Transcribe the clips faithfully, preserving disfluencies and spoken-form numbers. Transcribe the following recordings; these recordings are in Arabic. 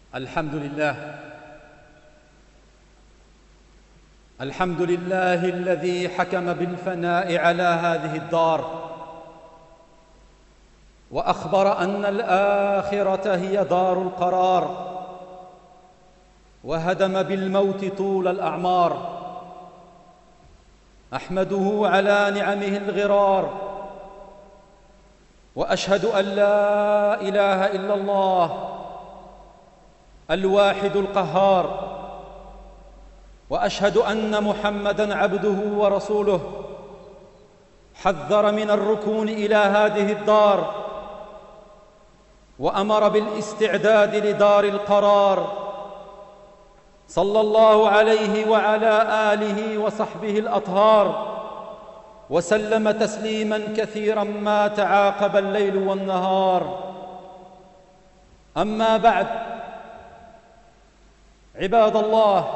الحمد لله الحمد لله الذي حكم بالفناء على هذه الدار، وأخبر أن الآخرة هي دار القرار، وهدم بالموت طول الأعمار. أحمده على نعمه الغرار، وأشهد أن لا إله إلا الله الواحد القهار، وأشهد أن محمدًا عبده ورسوله حذر من الركون إلى هذه الدار، وأمر بالاستعداد لدار القرار. صلى الله عليه وعلى آله وصحبه الأطهار، وسلم تسليماً كثيراً ما تعاقب الليل والنهار. أما بعد، عباد الله،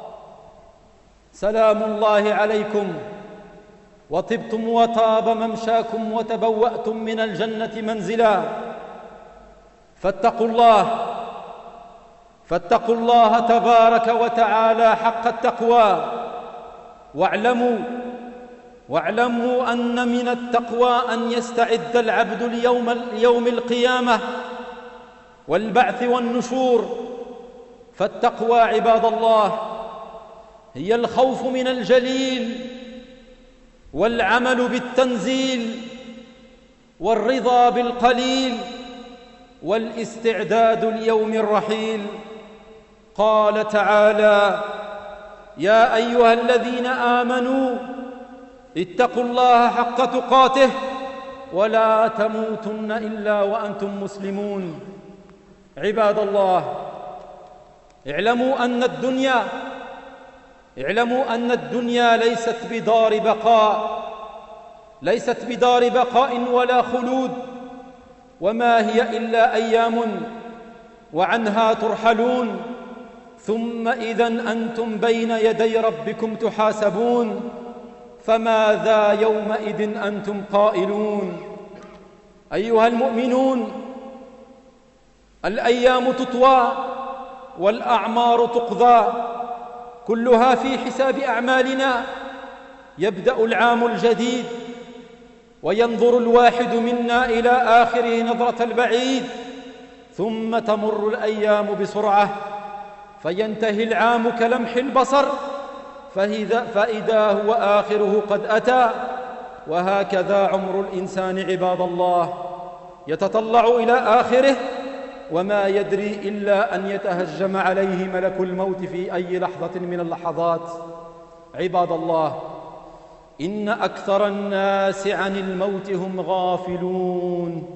سلام الله عليكم، وطبتم وطاب ممشاكم وتبوأتم من الجنة منزلا. فاتقوا الله فاتقوا الله تبارك وتعالى حق التقوى، واعلموا واعلموا أن من التقوى أن يستعد العبد ليوم يوم القيامة والبعث والنشور. فالتقوى عباد الله هي الخوف من الجليل، والعمل بالتنزيل، والرضا بالقليل، والاستعداد ليوم الرحيل. قال تعالى: يا أيها الذين آمنوا اتقوا الله حق تقاته ولا تموتن إلا وأنتم مسلمون. عباد الله، اعلموا أن الدنيا اعلموا أن الدنيا ليست بدار بقاء ليست بدار بقاء ولا خلود، وما هي إلا أيام وعنها ترحلون، ثم إذن أنتم بين يدي ربكم تحاسبون، فماذا يومئذ أنتم قائلون؟ أيها المؤمنون، الأيام تطوى والأعمار تقضى، كلها في حساب أعمالنا. يبدأ العام الجديد، وينظر الواحد منا إلى آخره نظرة البعيد، ثم تمر الأيام بسرعة، فينتهي العام كلمح البصر، فإذا هو آخره قد أتى. وهكذا عمر الإنسان عباد الله، يتطلع إلى آخره وما يدري إلا أن يتهجم عليه ملك الموت في أي لحظة من اللحظات. عباد الله، إن أكثر الناس عن الموت هم غافلون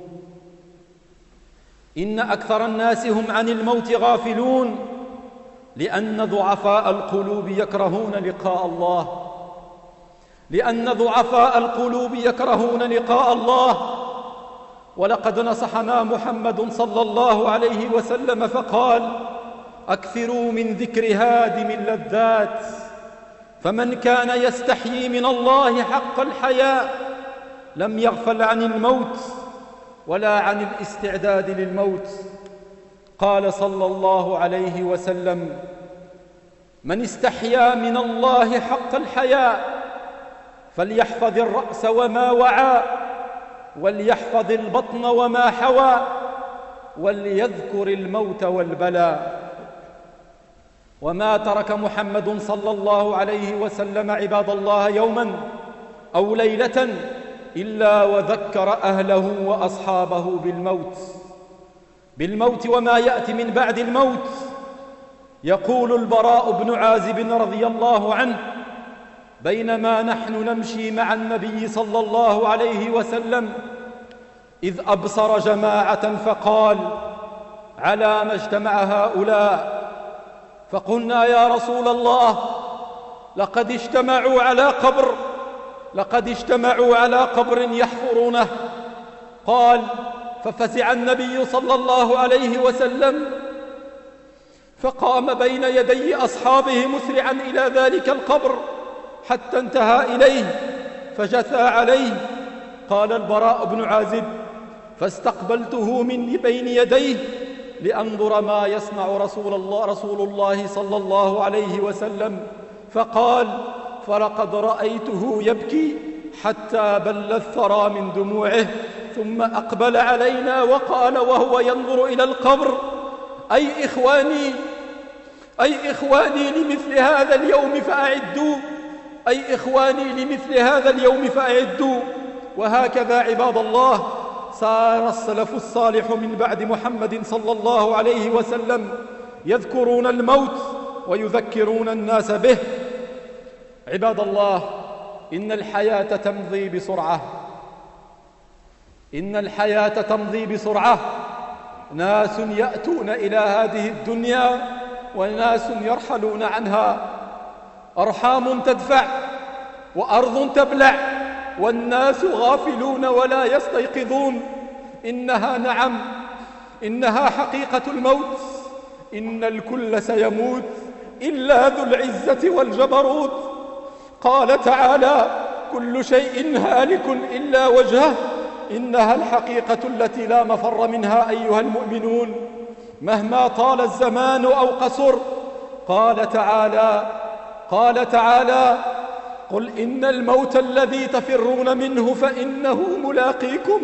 إن أكثر الناس هم عن الموت غافلون لأن ضعفاء القلوب يكرهون لقاء الله لأن ضعفاء القلوب يكرهون لقاء الله. ولقد نصحنا محمد صلى الله عليه وسلم فقال: أكثروا من ذكر هادم اللذات، فمن كان يستحيي من الله حق الحياء لم يغفل عن الموت ولا عن الاستعداد للموت. قال صلى الله عليه وسلم: من استحيا من الله حق الحياء فليحفظ الرأس وما وعى، وليحفظ البطن وما حوى، وليذكر الموت والبلاء. وما ترك محمد صلى الله عليه وسلم عباد الله يوما أو ليلة إلا وذكر أهله وأصحابه بالموت بالموت وما يأتي من بعد الموت. يقول البراء بن عازب رضي الله عنه: بينما نحن نمشي مع النبي صلى الله عليه وسلم إذ أبصر جماعة فقال: على ما اجتمع هؤلاء؟ فقلنا: يا رسول الله، لقد اجتمعوا على قبر لقد اجتمعوا على قبر يحفرونه. قال: ففزع النبي صلى الله عليه وسلم، فقام بين يدي أصحابه مسرعا إلى ذلك القبر حتى انتهى إليه فجثى عليه. قال البراء بن عازب: فاستقبلته من بين يديه لأنظر ما يصنع رسول الله, رسول الله صلى الله عليه وسلم، فقال: فلقد رأيته يبكي حتى بل الثرى من دموعه، ثم أقبل علينا وقال وهو ينظر إلى القبر: أي إخواني أي إخواني لمثل هذا اليوم فأعدوا أي إخواني لمثل هذا اليوم فأعدوا. وهكذا عباد الله سار السلف الصالح من بعد محمد صلى الله عليه وسلم يذكرون الموت ويذكرون الناس به. عباد الله، إن الحياة تمضي بسرعة إن الحياة تمضي بسرعة ناس يأتون إلى هذه الدنيا وناس يرحلون عنها، أرحام تدفع وأرض تبلع، والناس غافلون ولا يستيقظون. إنها نعم إنها حقيقة الموت، إن الكل سيموت إلا ذو العزة والجبروت. قال تعالى: كل شيء هالك إلا وجهه، إنها الحقيقة التي لا مفر منها أيها المؤمنون مهما طال الزمان أو قصر. قال تعالى قال تعالى: قل إن الموت الذي تفرون منه فإنه ملاقيكم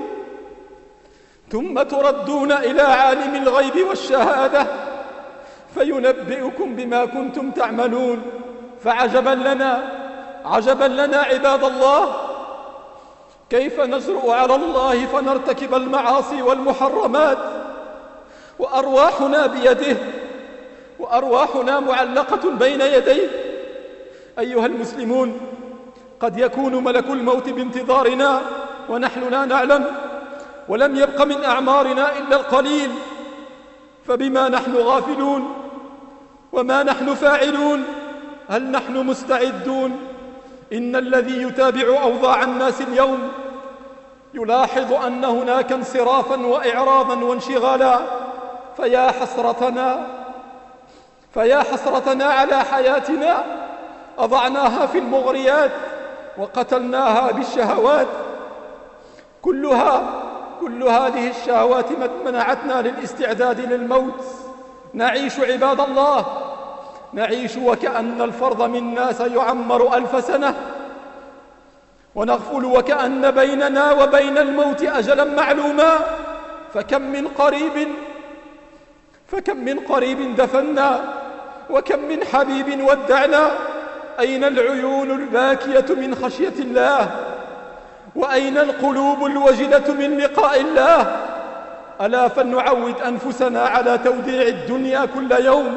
ثم تردون إلى عالم الغيب والشهادة فينبئكم بما كنتم تعملون. فعجبا لنا عجبا لنا عباد الله، كيف نجرؤ على الله فنرتكب المعاصي والمحرمات وأرواحنا بيده وأرواحنا معلقة بين يديه. أيها المسلمون، قد يكون ملك الموت بانتظارنا ونحن لا نعلم، ولم يبق من أعمارنا إلا القليل، فبما نحن غافلون وما نحن فاعلون؟ هل نحن مستعدون؟ إن الذي يتابع أوضاع الناس اليوم يلاحظ أن هناك انصرافا وإعراضا وانشغالا. فيا حسرتنا فيا حسرتنا على حياتنا، أضعناها في المغريات وقتلناها بالشهوات. كلها كل هذه الشهوات منعتنا للاستعداد للموت. نعيش عباد الله نعيش وكأن الفرد منا سيعمر ألف سنة، ونغفل وكأن بيننا وبين الموت أجلا معلوما. فكم من قريب فكم من قريب دفنا، وكم من حبيب ودعنا. أين العيون الباكية من خشية الله؟ وأين القلوب الوجلة من لقاء الله؟ ألا فلنعود أنفسنا على توديع الدنيا كل يوم،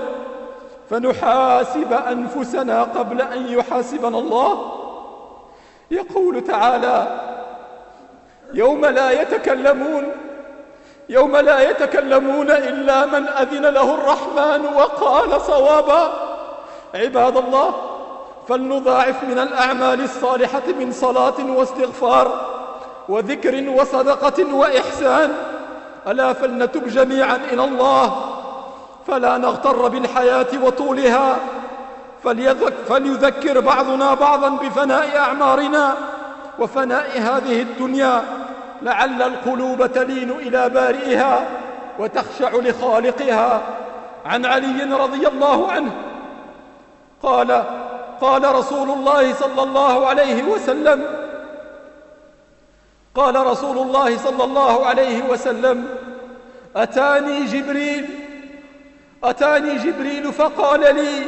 فنحاسب أنفسنا قبل أن يحاسبنا الله. يقول تعالى: يوم لا يتكلمون يوم لا يتكلمون إلا من أذن له الرحمن وقال صوابا. عباد الله، فلنضاعف من الأعمال الصالحة من صلاة واستغفار وذكر وصدقة وإحسان. ألا فلنتب جميعا إلى الله، فلا نغتر بالحياة وطولها. فليذكر بعضنا بعضا بفناء أعمارنا وفناء هذه الدنيا، لعل القلوب تلين إلى بارئها وتخشع لخالقها. عن علي رضي الله عنه قال: قال رسول الله صلى الله عليه وسلم قال رسول الله صلى الله عليه وسلم: أتاني جبريل أتاني جبريل فقال لي: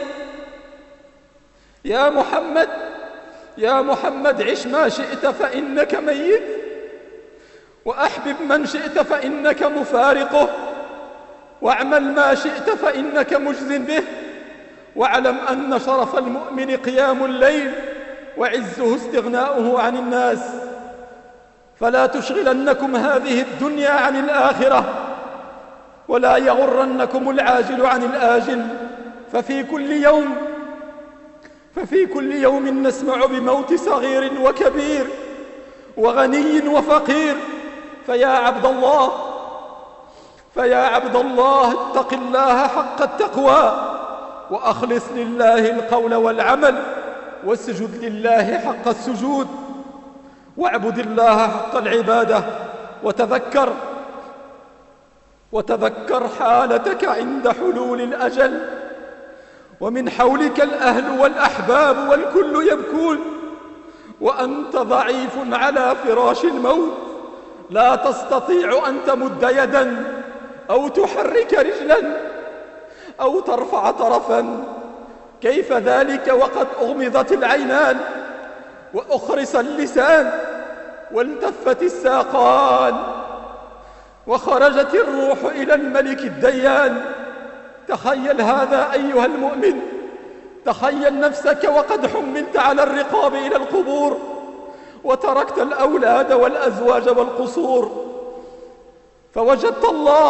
يا محمد يا محمد عش ما شئت فإنك ميت، وأحبب من شئت فإنك مفارقه، واعمل ما شئت فإنك مجز به، واعلم أن شرف المؤمن قيام الليل وعزه استغناؤه عن الناس. فلا تشغلنكم هذه الدنيا عن الآخرة، ولا يغرنكم العاجل عن الآجل. ففي كل يوم ففي كل يوم نسمع بموت صغير وكبير وغني وفقير. فيا عبد الله فيا عبد الله اتق الله حق التقوى، وأخلص لله القول والعمل، واسجد لله حق السجود، واعبد الله حق العبادة. وتذكر وتذكر حالتك عند حلول الأجل، ومن حولك الأهل والأحباب والكل يبكون، وأنت ضعيف على فراش الموت، لا تستطيع أن تمد يدا أو تحرك رجلا أو ترفع طرفا. كيف ذلك وقد أغمضت العينان وأخرس اللسان والتفت الساقان وخرجت الروح إلى الملك الديان؟ تخيل هذا أيها المؤمن، تخيل نفسك وقد حملت على الرقاب إلى القبور، وتركت الأولاد والأزواج والقصور، فوجدت الله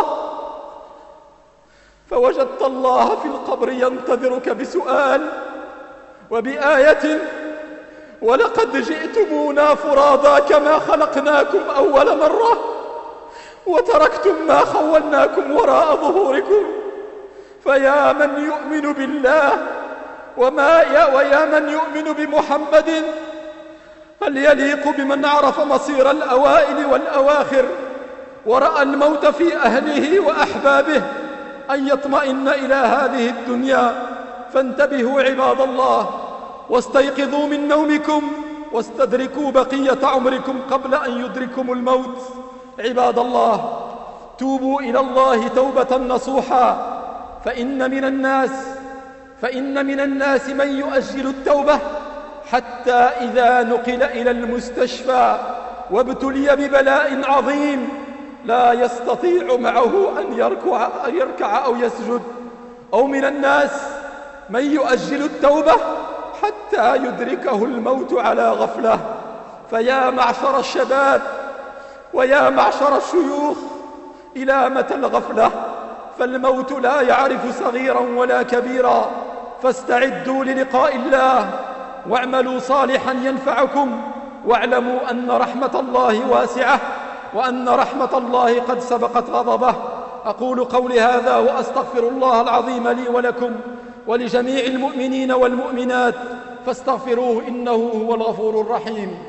فوجدت الله في القبر ينتظرك بسؤال وبآية: ولقد جئتمونا فرادا كما خلقناكم أول مرة وتركتم ما خولناكم وراء ظهوركم. فيا من يؤمن بالله وما يا ويا من يؤمن بمحمد، هل يليق بمن عرف مصير الأوائل والأواخر ورأى الموت في أهله وأحبابه أن يطمئن إلى هذه الدنيا؟ فانتبهوا عباد الله، واستيقظوا من نومكم، واستدركوا بقية عمركم قبل أن يدركم الموت. عباد الله، توبوا إلى الله توبة نصوحا، فإن من الناس فإن من الناس من يؤجل التوبة حتى إذا نقل إلى المستشفى وابتلي ببلاء عظيم لا يستطيع معه أن يركع, أن يركع أو يسجد. أو من الناس من يؤجل التوبة حتى يدركه الموت على غفلة. فيا معشر الشباب ويا معشر الشيوخ، إلى متى الغفلة؟ فالموت لا يعرف صغيرا ولا كبيرا. فاستعدوا للقاء الله واعملوا صالحا ينفعكم، واعلموا أن رحمة الله واسعة، وأن رحمة الله قد سبقت غضبه. أقول قولي هذا وأستغفر الله العظيم لي ولكم ولجميع المؤمنين والمؤمنات، فاستغفروه إنه هو الغفور الرحيم.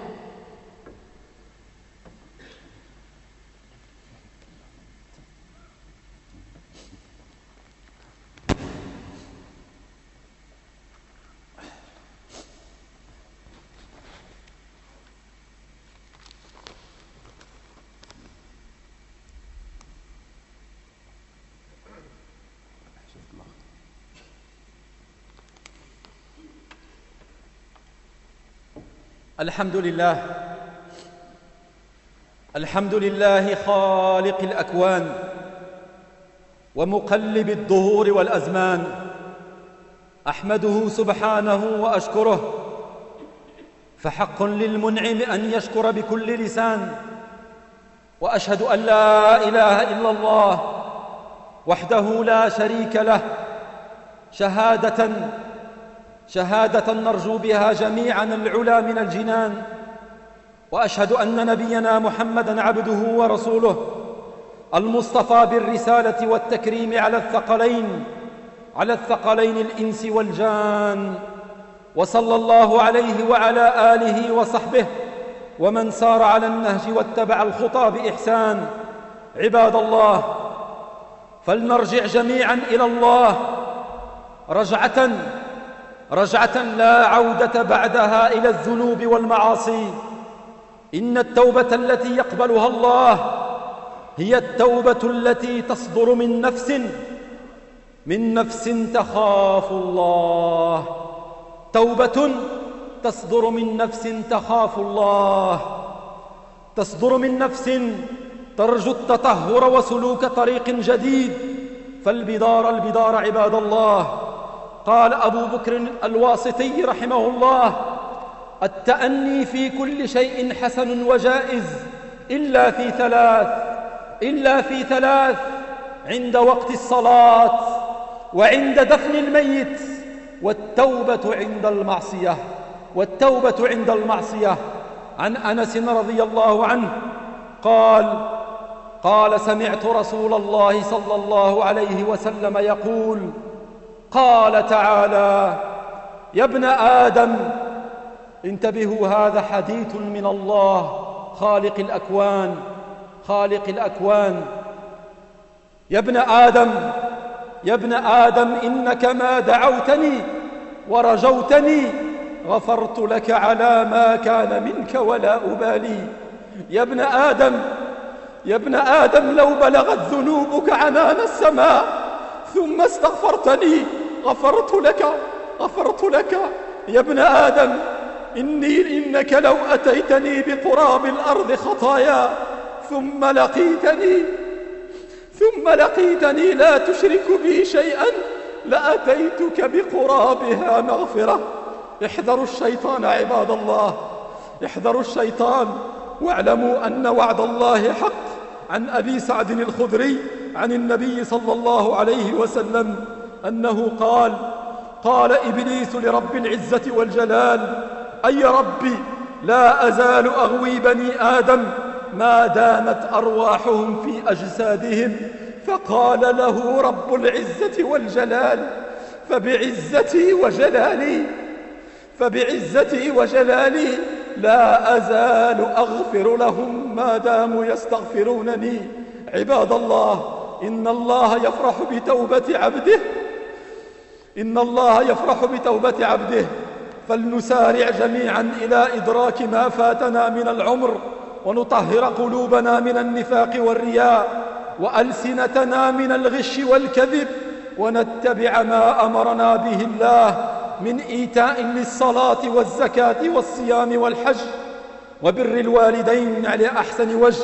الحمد لله الحمد لله خالق الأكوان ومقلب الدهور والأزمان. أحمده سبحانه وأشكره، فحق للمنعم أن يشكر بكل لسان. وأشهد أن لا إله إلا الله وحده لا شريك له، شهادة شهادة نرجو بها جميعا العلا من الجنان. وأشهد أن نبينا محمدًا عبده ورسوله، المصطفى بالرسالة والتكريم على الثقلين على الثقلين الإنس والجان. وصلى الله عليه وعلى آله وصحبه ومن سار على النهج واتبع الخطى بإحسان. عباد الله، فلنرجع جميعا إلى الله رجعة رجعة لا عودة بعدها إلى الذنوب والمعاصي. إن التوبة التي يقبلها الله هي التوبة التي تصدر من نفس من نفس تخاف الله. توبة تصدر من نفس تخاف الله، تصدر من نفس ترجو التطهر وسلوك طريق جديد. فالبدار البدار عباد الله. قال أبو بكر الواسطي رحمه الله: التأني في كل شيء حسن وجائز إلا في ثلاث إلا في ثلاث عند وقت الصلاة، وعند دفن الميت، والتوبة عند المعصية والتوبة عند المعصية. عن أنس رضي الله عنه قال قال سمعت رسول الله صلى الله عليه وسلم يقول: قال تعالى: يا ابن آدم. انتبهوا، هذا حديث من الله خالق الأكوان خالق الأكوان يا ابن آدم يا ابن آدم إنك ما دعوتني ورجوتني غفرت لك على ما كان منك ولا أبالي. يا ابن آدم يا ابن آدم لو بلغت ذنوبك عنان السماء ثم استغفرتني غفرت لك غفرت لك. يا ابن آدم إني إنك لو أتيتني بقراب الأرض خطايا ثم لقيتني ثم لقيتني لا تشرك بي شيئا لأتيتك بقرابها مغفرة. احذروا الشيطان عباد الله، احذروا الشيطان، واعلموا أن وعد الله حق. عن أبي سعد الخدري عن النبي صلى الله عليه وسلم أنه قال: قال إبليس لرب العزة والجلال: أي ربي لا أزال أغوي بني آدم ما دامت أرواحهم في أجسادهم. فقال له رب العزة والجلال: فبعزتي وجلالي فبعزتي وجلالي لا أزال أغفر لهم ما داموا يستغفرونني. عباد الله، إن الله يفرح بتوبة عبده إن الله يفرح بتوبة عبده، فلنسارع جميعا إلى إدراك ما فاتنا من العمر، ونطهر قلوبنا من النفاق والرياء، وألسنتنا من الغش والكذب، ونتبع ما أمرنا به الله من إيتاء للصلاة والزكاة والصيام والحج وبر الوالدين على أحسن وجه،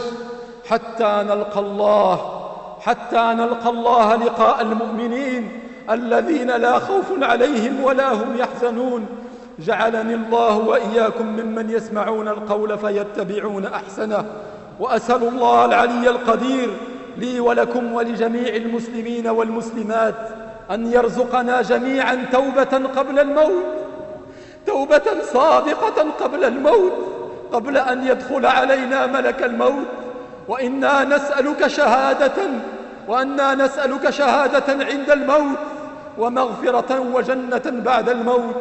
حتى نلقى الله حتى نلقى الله لقاء المؤمنين الذين لا خوف عليهم ولا هم يحزنون. جعلني الله وإياكم ممن يسمعون القول فيتبعون أحسنه، وأسأل الله العلي القدير لي ولكم ولجميع المسلمين والمسلمات أن يرزقنا جميعا توبة قبل الموت، توبة صادقة قبل الموت، قبل أن يدخل علينا ملك الموت. وإنا نسألك شهادة وأنا نسألك شهادة عند الموت، ومغفرة وجنة بعد الموت.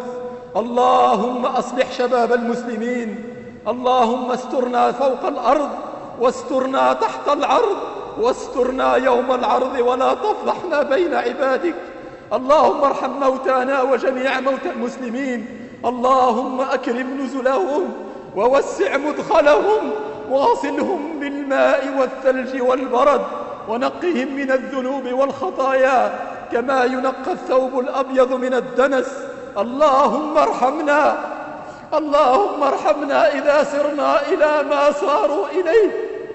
اللهم أصلح شباب المسلمين، اللهم استرنا فوق الأرض، واسترنا تحت العرض، واسترنا يوم العرض، ولا تفضحنا بين عبادك. اللهم ارحم موتانا وجميع موتى المسلمين، اللهم أكرم نزلهم ووسع مدخلهم، واغسلهم بالماء والثلج والبرد، ونقهم من الذنوب والخطايا كما ينقى الثوب الأبيض من الدنس. اللهم ارحمنا اللهم ارحمنا إذا سرنا إلى ما صاروا إليه.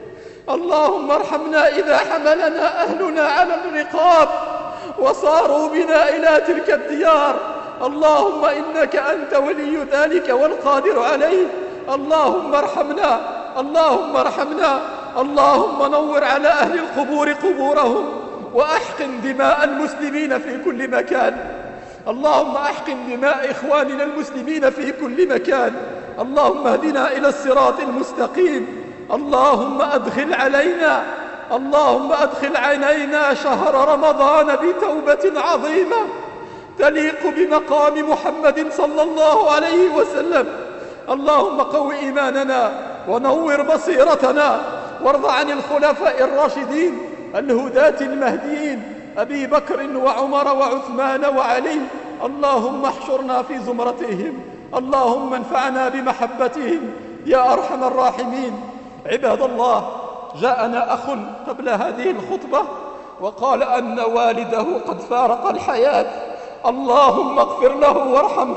اللهم ارحمنا إذا حملنا أهلنا على الرقاب وصاروا بنا إلى تلك الديار. اللهم إنك أنت ولي ذلك والقادر عليه. اللهم ارحمنا اللهم ارحمنا اللهم نور على أهل القبور قبورهم، وأحقن دماء المسلمين في كل مكان. اللهم أحقن دماء إخواننا المسلمين في كل مكان. اللهم اهدنا إلى الصراط المستقيم. اللهم أدخل علينا اللهم أدخل علينا شهر رمضان بتوبة عظيمة تليق بمقام محمد صلى الله عليه وسلم. اللهم قو إيماننا ونور بصيرتنا، وارض عن الخلفاء الراشدين الهداة المهديين أبي بكر وعمر وعثمان وعلي. اللهم احشرنا في زمرتهم، اللهم انفعنا بمحبتهم يا أرحم الراحمين. عباد الله، جاءنا أخ قبل هذه الخطبة وقال أن والده قد فارق الحياة. اللهم اغفر له وارحمه،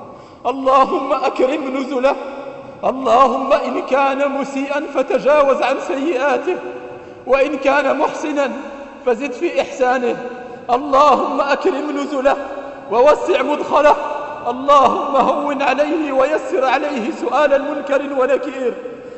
اللهم أكرم نزله، اللهم إن كان مسيئا فتجاوز عن سيئاته، وإن كان محسنا فزد في إحسانه. اللهم أكرم نزله ووسع مدخله، اللهم هون عليه ويسر عليه سؤال المنكر ونكير.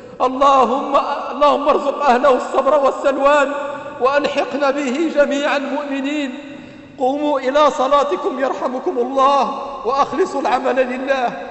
اللهم اللهم ارزق أهله الصبر والسلوان، وألحقنا به جميعا مؤمنين. قوموا إلى صلاتكم يرحمكم الله، وأخلصوا العمل لله.